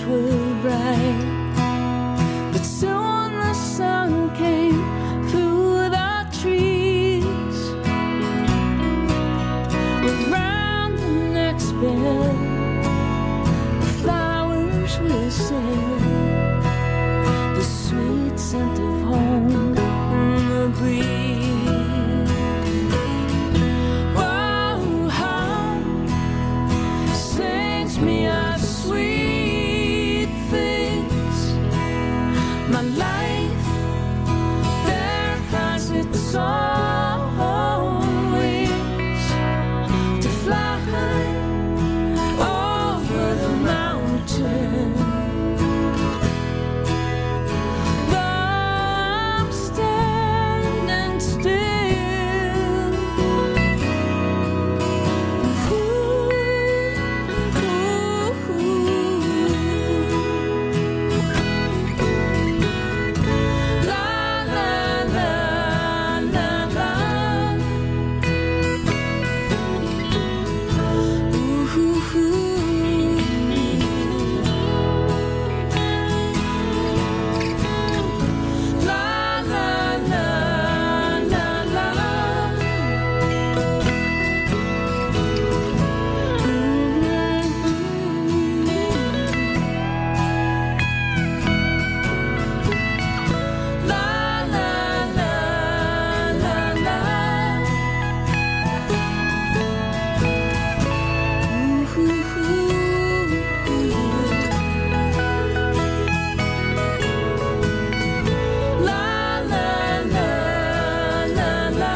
were bright, but soon the sun came through the trees. Around the next bed, the flowers will sing, the sweet scent of home in the breeze. Oh, how sings me of sweet things. My life there has its own wings to fly over the mountain. I'm standing still. La la la la la. La la la la la. La la la la la. La la la la la.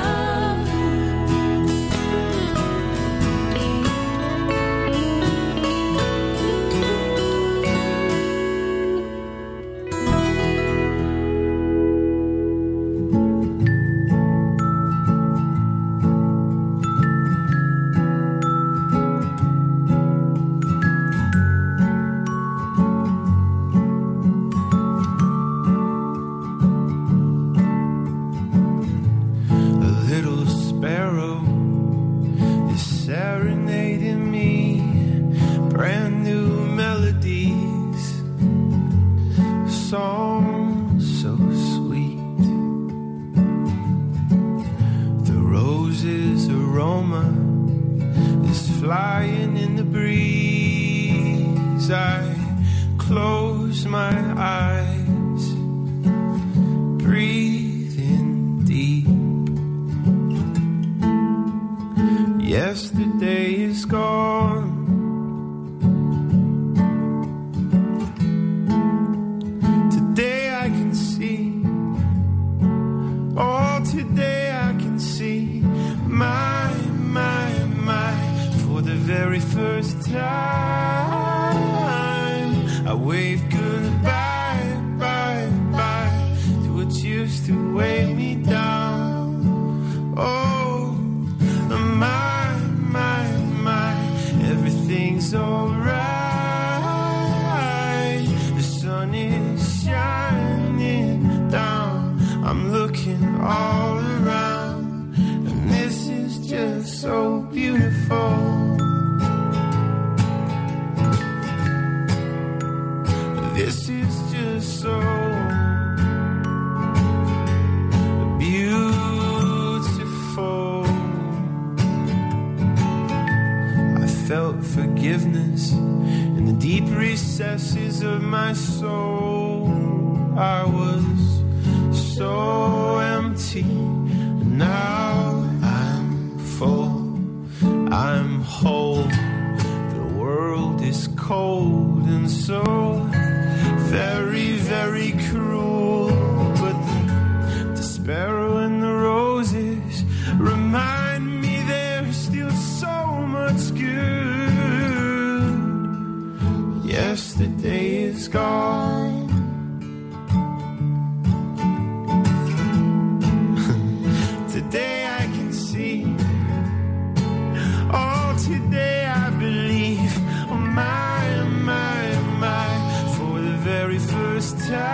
A little sparrow is serenading me, brand new melodies, songs so sweet. The rose's aroma is flying in the breeze. I close my eyes, breathe in deep. Yesterday is gone. Today I can see. Oh, today I can see. My, for the very first time, I waved goodbye, bye, bye, to what used to weigh me down. Oh, my, everything's alright. The sun is shining down. I'm looking all around, and this is just so beautiful. This is just so beautiful. I felt forgiveness in the deep recesses of my soul. I was so empty, and now I'm full. I'm whole. The world is cold and so very, very cruel. But the sparrow and the roses remind me there's still so much good. Yesterday is gone. Today I can see. Oh, today I believe. Oh, my, for the very first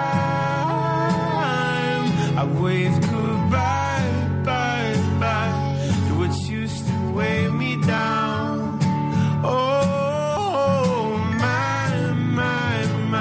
time, I waved goodbye, bye, bye, to what used to weigh me down. Oh, my,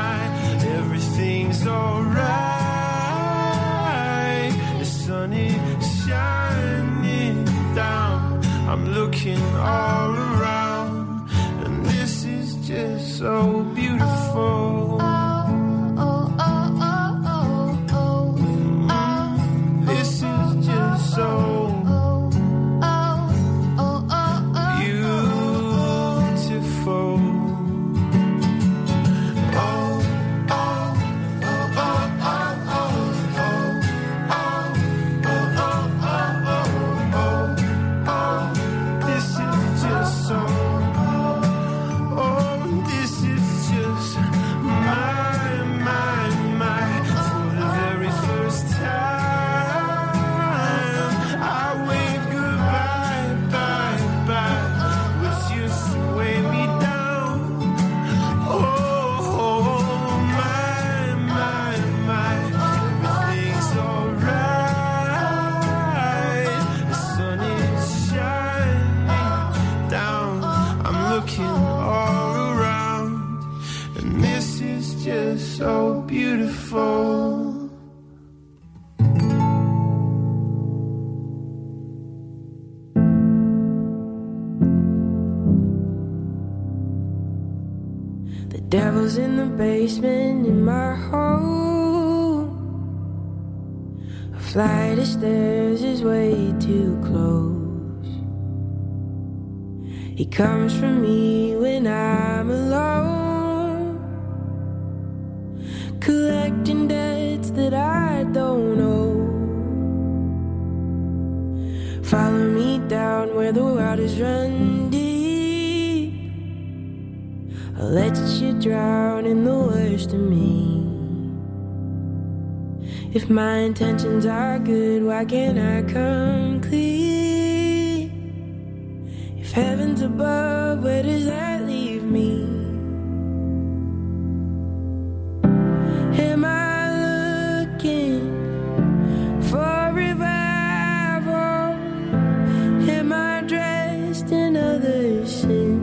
just so beautiful. The devil's in the basement in my home. A flight of stairs is way too close. He comes for me when I'm alone, collecting debts that I don't owe. Follow me down where the waters run deep. I'll let you drown in the worst of me. If my intentions are good, why can't I come clean? If heaven's above, where does that leave me? Am I looking for revival? Am I dressed in other sin?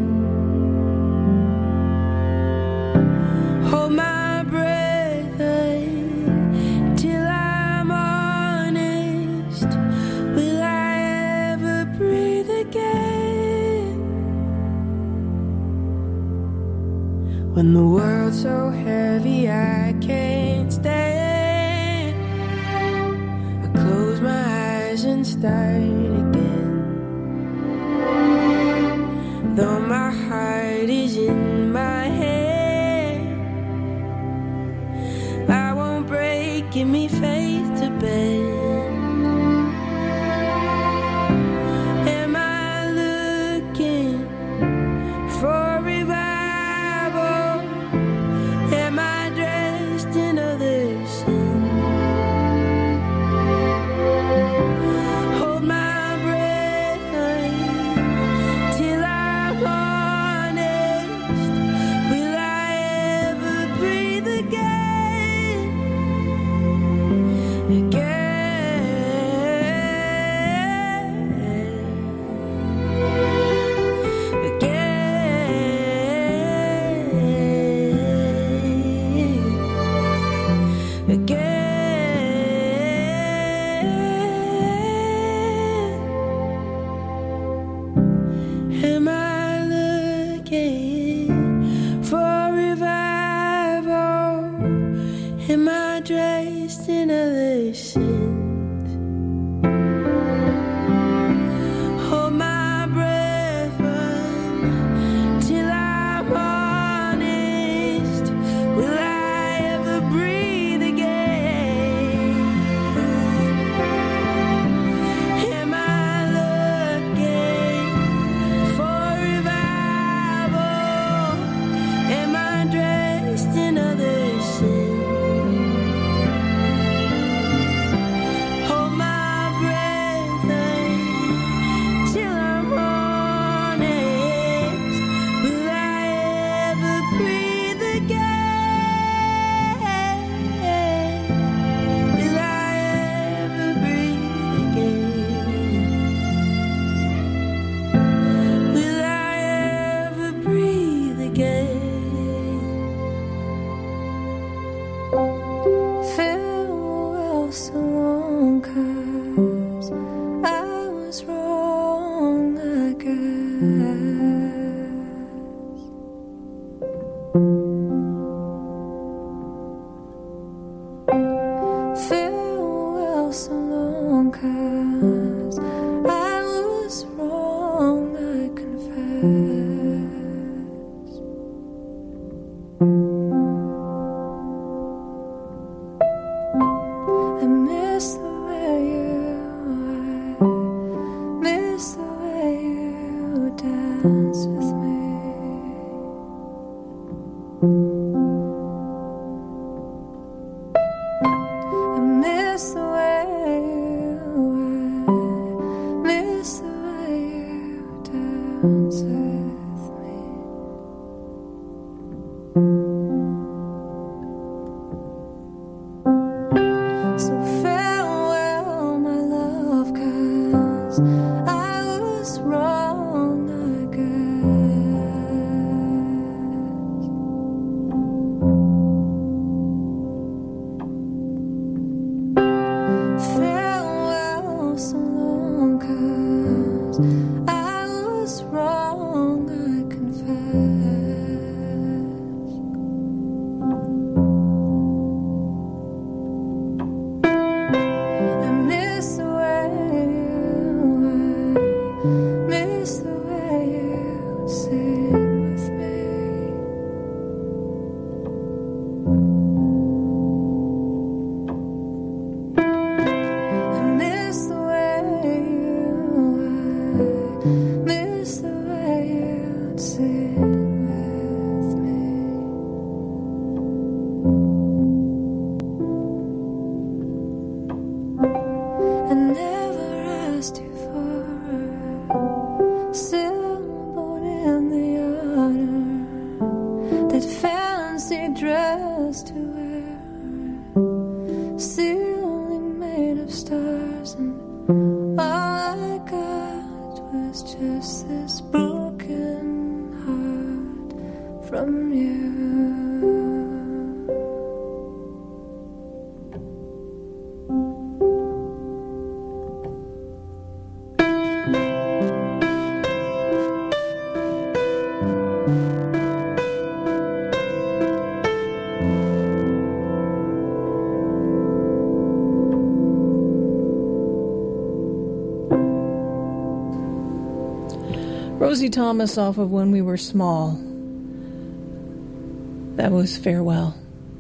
Hold my breath till I'm honest. Will I ever breathe again? When the world's so heavy I can't stand, I close my eyes and start again. Though my heart is in my hand, I won't break, give me faith to bend. Am I looking for revival? Am I dressed in other sin? Hold my breath till I'm honest. Will I ever breathe again? Am I looking for revival? Am I dressed in other sins? Hold my breath till I'm honest. Will I ever breathe again? Am I looking for revival? Am I dressed in other sin? Rosie Thomas off of When We Were Small. That was Farewell.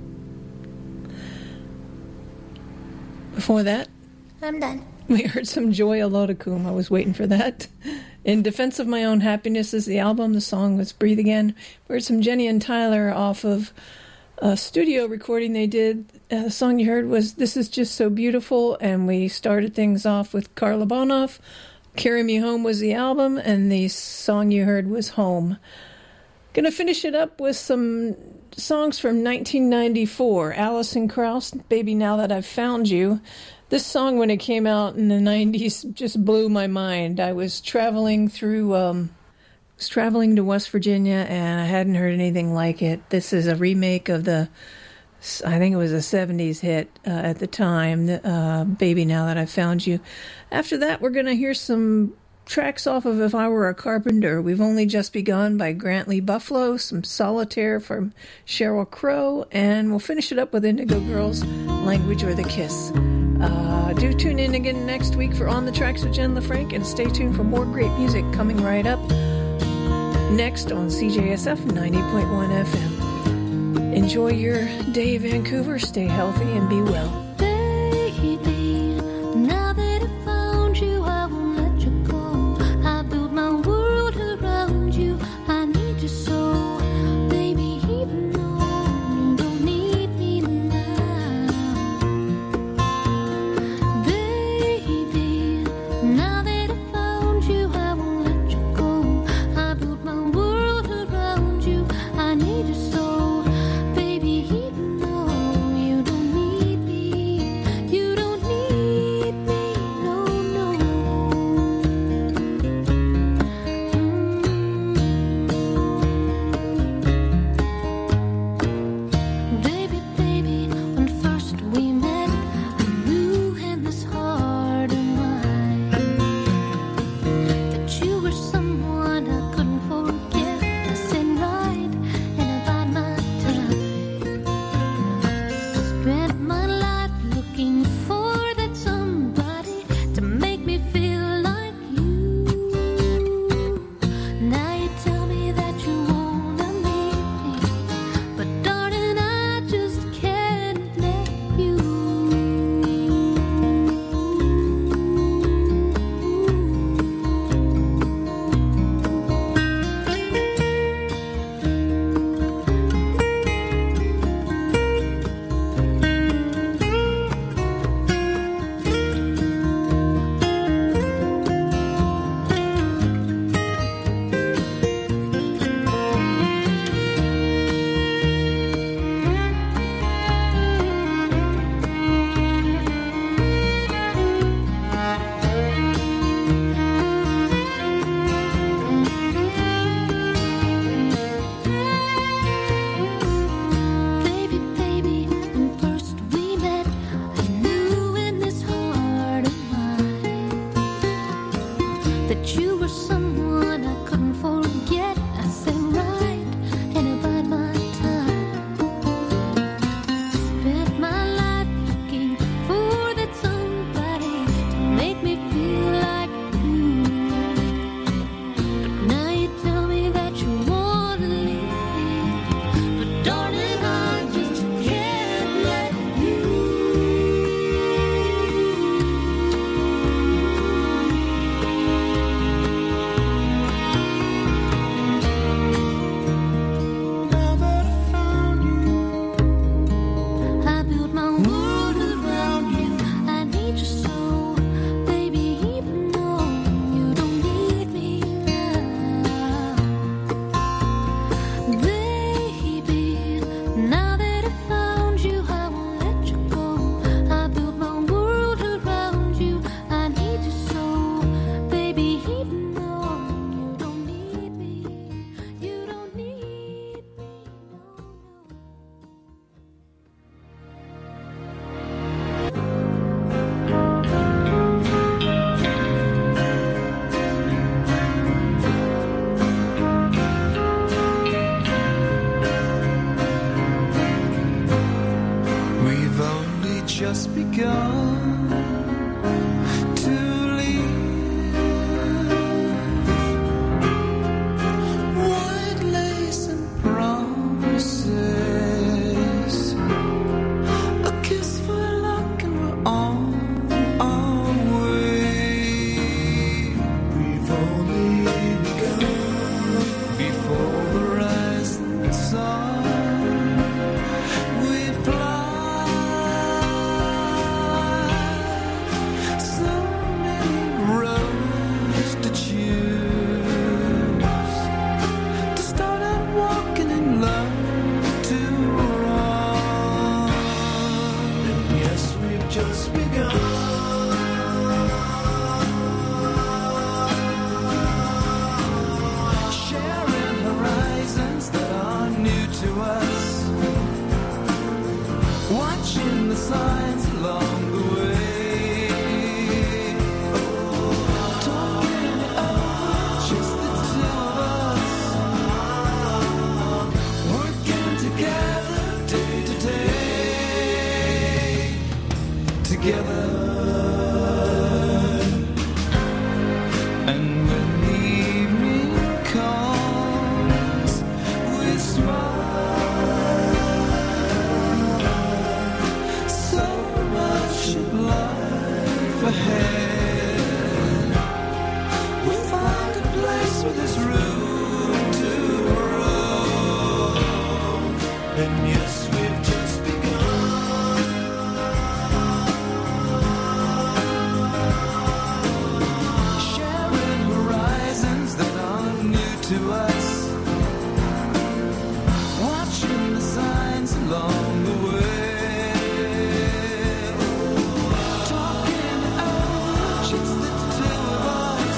Before that, I'm done. We heard some Joy Olodokun. I was waiting for that. In Defense of My Own Happiness is the album. The song was Breathe Again. We heard some Jenny and Tyler off of a studio recording they did. The song you heard was This Is Just So Beautiful, and we started things off with Karla Bonoff. Carry Me Home was the album, and the song you heard was Home. Gonna finish it up with some songs from 1994. Alison Krauss, Baby Now That I've Found You. This song, when it came out in the 90s, just blew my mind. I was traveling to West Virginia, and I hadn't heard anything like it. This is a remake of I think it was a 70s hit at the time, Baby Now That I've Found You. After that, we're going to hear some tracks off of If I Were a Carpenter. We've Only Just Begun by Grant Lee Buffalo, some Solitaire from Sheryl Crow, and we'll finish it up with Indigo Girls, Language or the Kiss. Do tune in again next week for On the Tracks with Jen LaFranc, and stay tuned for more great music coming right up next on CJSF 90.1 FM. Enjoy your day, Vancouver. Stay healthy and be well. Baby, now that I found you, I won't let you go. I built my world around you. I need you so. Baby, even though you don't need me now. Baby, now that I found you, I won't let you go. I built my world around you. I need you so. Baby, even though you don't need me just begun to live. White lace and promises, a kiss for luck, and we're on our way. We've only begun before the rising sun. Just begun. Sharing horizons that are new to us, watching the signs along the way, talking it over, just the two of us, working together day to day, together. And when the evening comes, we smile. So much of life ahead. We'll find a place where there's room to grow. And yes, we've just begun. Sharing horizons that are new to us, watching the signs along the way, talking over just the two of us,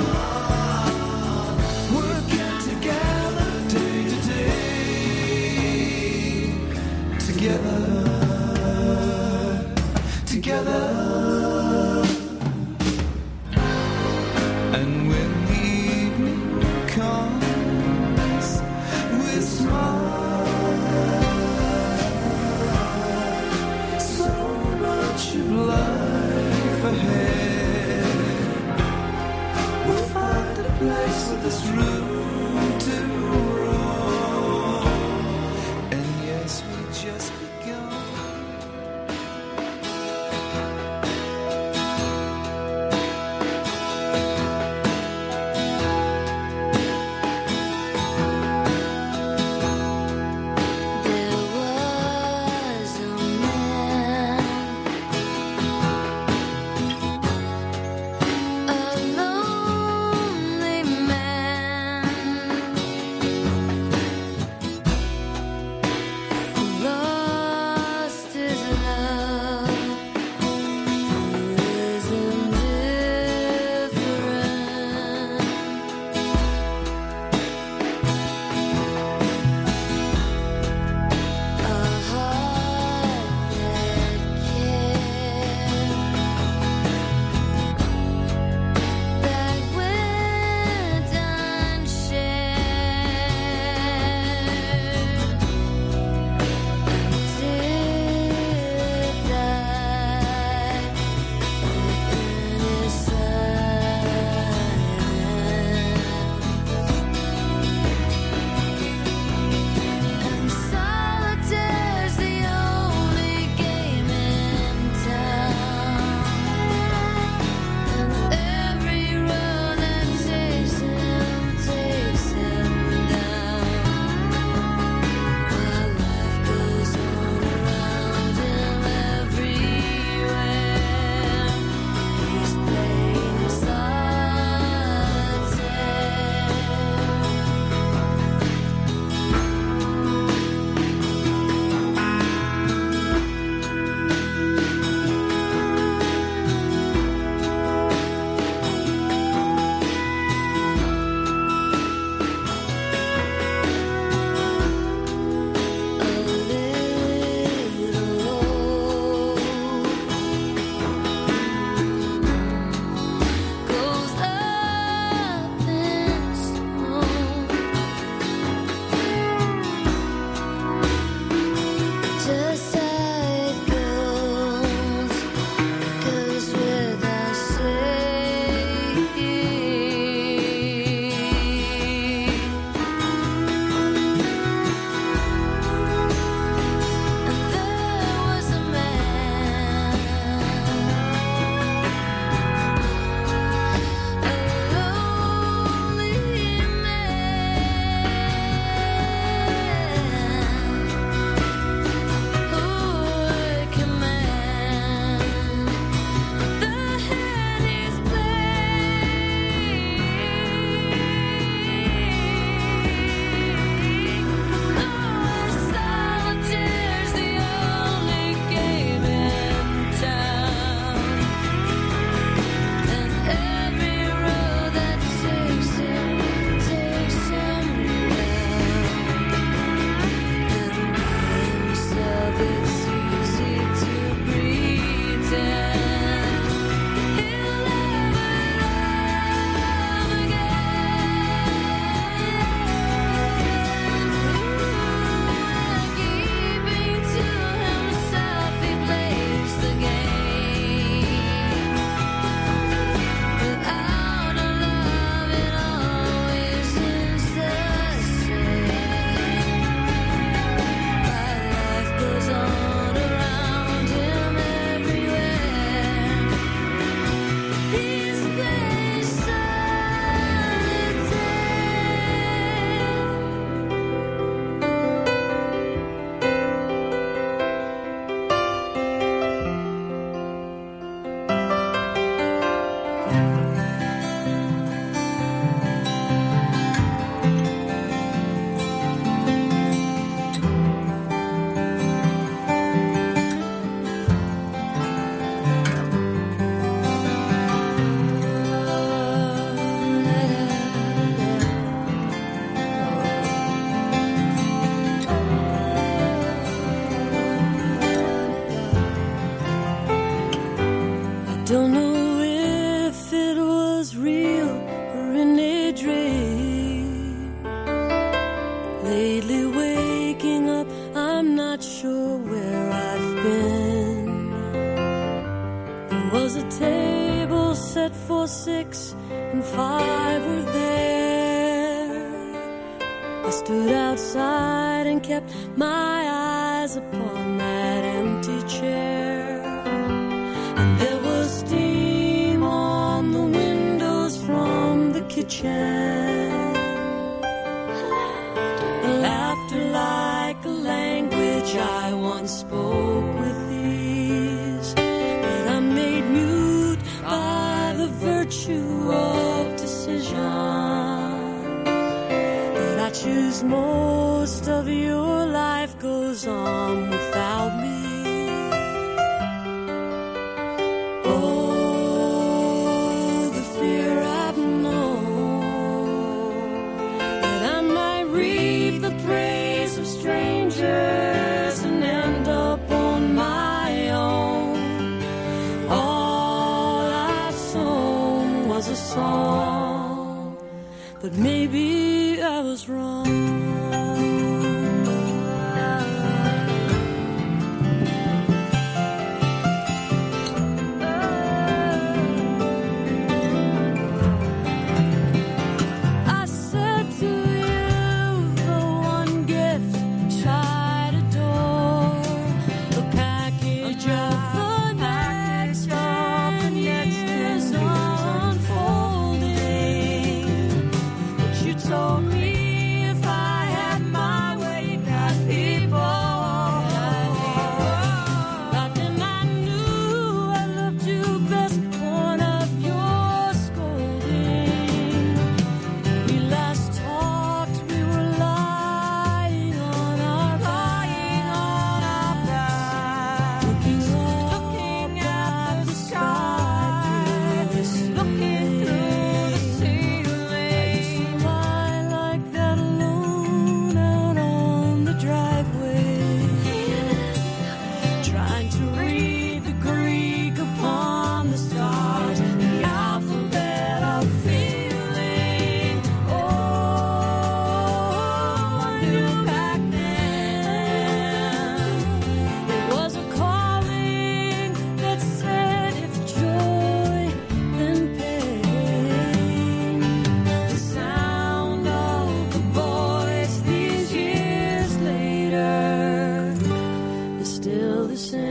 working together day to day, together, together. And when the evening comes, we smile. So much of life ahead. We'll find a place where there's room to grow. And yes, we just begun. There was a man, a lonely man, who loved Don't know if it was real or in a dream. Lately waking up, I'm not sure where I've been. There was a table set for 6 and 5 were there. I stood outside and kept my eyes upon that empty chair. And there was steam on the windows from the kitchen. Laughter like a language I once spoke with ease. But I'm made mute by the virtue of decision. That I choose most of your life goes on without me. Oh, the fear I've known, that I might reap the praise of strangers and end up on my own. All I've sown was a song, but maybe I was wrong. I said to you, the one gift I'd adore, the package of the next years unfolding. But you told me if I had my way, you got people. Right then I knew I loved you best, one of your scolding. We last talked, we were lying on our back, looking at the sky, looking through the ceiling. I used to lie like that alone out on the driveway, trying to read the Greek upon the stars, the alphabet of feeling. Oh, I knew back then it was a calling that said if joy then pain. The sound of the voice these years later is still the same.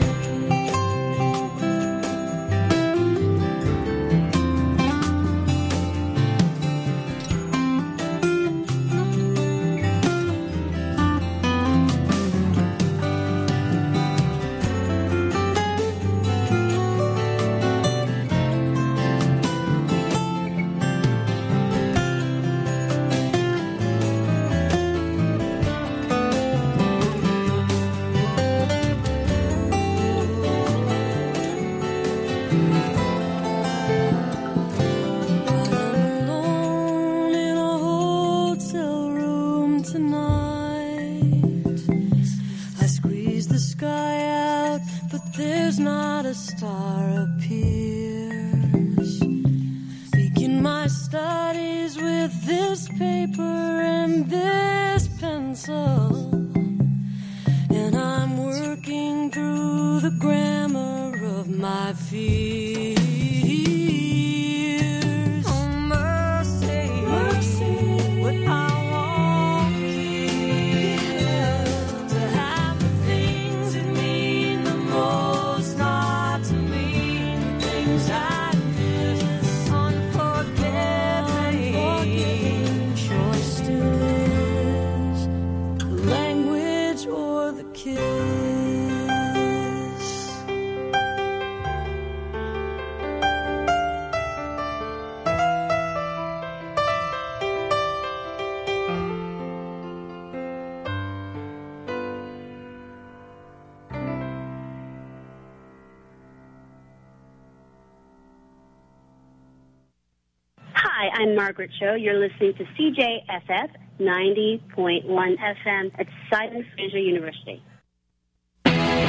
Alone in a hotel room tonight, I squeeze the sky out, but there's not a star appears. Begin my studies with this paper and this pencil, and I'm working through the grammar of my fears. Oh, mercy, mercy, what I want to have the things that mean the most, not to mean the things I miss. Unforgiving choice still is the language or the kiss. Hi, I'm Margaret Cho. You're listening to CJFF 90.1 FM at Simon Fraser University.